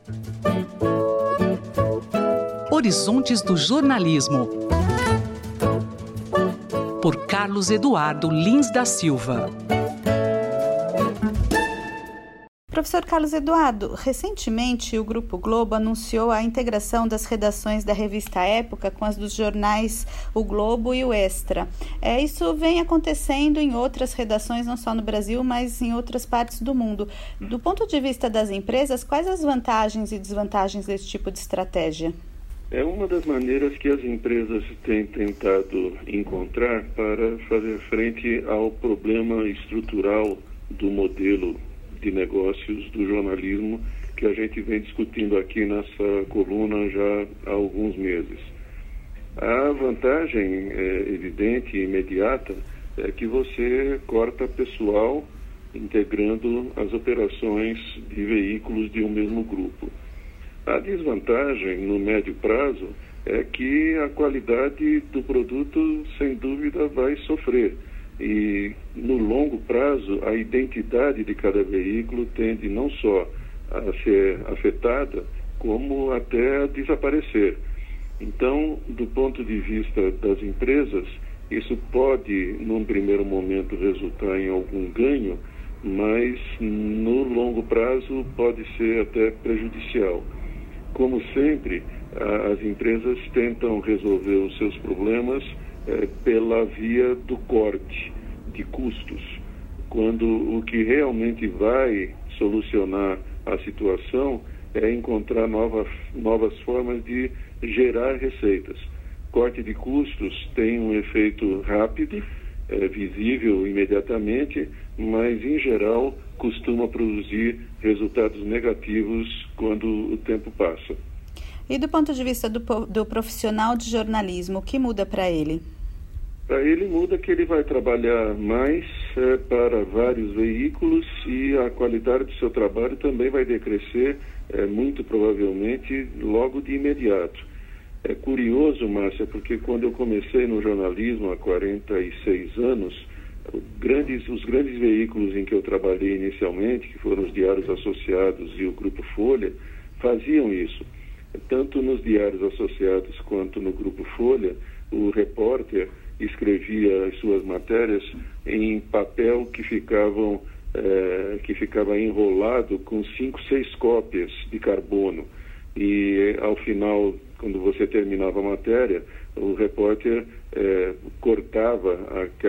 Horizontes do Jornalismo, por Carlos Eduardo Lins da Silva. Professor Carlos Eduardo, recentemente o Grupo Globo anunciou a integração das redações da revista Época com as dos jornais O Globo e o Extra. Isso vem acontecendo em outras redações, não só no Brasil, mas em outras partes do mundo. Do ponto de vista das empresas, quais as vantagens e desvantagens desse tipo de estratégia? É uma das maneiras que as empresas têm tentado encontrar para fazer frente ao problema estrutural do modelo de negócios do jornalismo que a gente vem discutindo aqui nessa coluna já há alguns meses. A vantagem evidente e imediata é que você corta pessoal integrando as operações de veículos de um mesmo grupo. A desvantagem no médio prazo é que a qualidade do produto, sem dúvida, vai sofrer. E no longo prazo, a identidade de cada veículo tende não só a ser afetada, como até a desaparecer. Então, do ponto de vista das empresas, isso pode, num primeiro momento, resultar em algum ganho, mas no longo prazo pode ser até prejudicial. Como sempre, as empresas tentam resolver os seus problemas pela via do corte de custos, quando o que realmente vai solucionar a situação é encontrar novas formas de gerar receitas. Corte de custos tem um efeito rápido, visível imediatamente, mas em geral costuma produzir resultados negativos quando o tempo passa. E do ponto de vista do profissional de jornalismo, o que muda para ele? Para ele muda que ele vai trabalhar mais para vários veículos e a qualidade do seu trabalho também vai decrescer, muito provavelmente, logo de imediato. É curioso, Márcia, porque quando eu comecei no jornalismo há 46 anos, os grandes veículos em que eu trabalhei inicialmente, que foram os Diários Associados e o Grupo Folha, faziam isso. Tanto nos Diários Associados quanto no Grupo Folha, o repórter escrevia as suas matérias em papel que ficava enrolado com 5, 6 cópias de carbono. E ao final, quando você terminava a matéria, o repórter cortava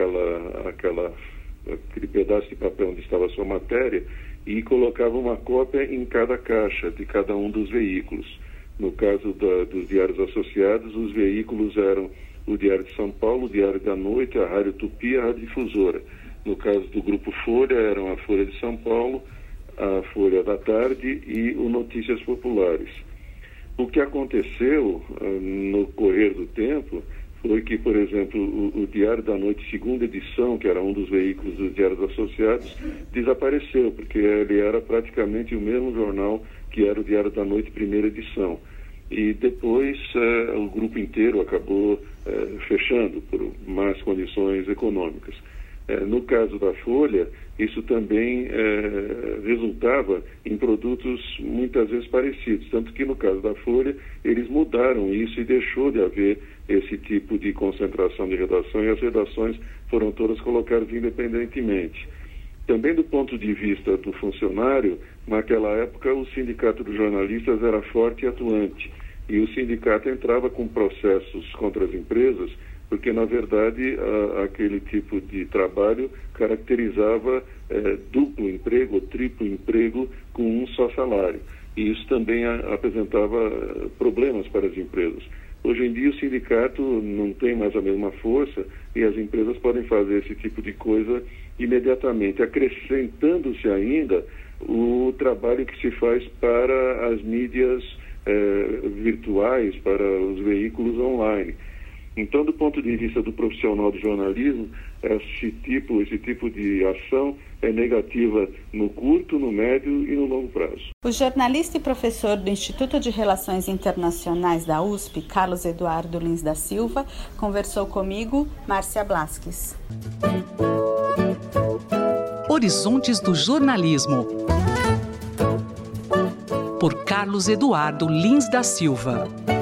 aquele pedaço de papel onde estava a sua matéria e colocava uma cópia em cada caixa de cada um dos veículos. No caso dos Diários Associados, os veículos eram o Diário de São Paulo, o Diário da Noite, a Rádio Tupi e a Rádio Difusora. No caso do Grupo Folha, eram a Folha de São Paulo, a Folha da Tarde e o Notícias Populares. O que aconteceu no correr do tempo foi que, por exemplo, o Diário da Noite, segunda edição, que era um dos veículos dos Diários Associados, desapareceu, porque ele era praticamente o mesmo jornal que era o Diário da Noite, primeira edição. E depois o grupo inteiro acabou fechando por más condições econômicas. No caso da Folha, isso também resultava em produtos muitas vezes parecidos, tanto que no caso da Folha eles mudaram isso e deixou de haver esse tipo de concentração de redação e as redações foram todas colocadas independentemente. Também do ponto de vista do funcionário, naquela época o Sindicato dos Jornalistas era forte e atuante e o sindicato entrava com processos contra as empresas porque, na verdade, aquele tipo de trabalho caracterizava duplo emprego ou triplo emprego com um só salário. E isso também apresentava problemas para as empresas. Hoje em dia, o sindicato não tem mais a mesma força e as empresas podem fazer esse tipo de coisa imediatamente, acrescentando-se ainda o trabalho que se faz para as mídias virtuais, para os veículos online. Então, do ponto de vista do profissional de jornalismo, esse tipo de ação é negativa no curto, no médio e no longo prazo. O jornalista e professor do Instituto de Relações Internacionais da USP, Carlos Eduardo Lins da Silva, conversou comigo, Márcia Blasques. Horizontes do Jornalismo. por Carlos Eduardo Lins da Silva.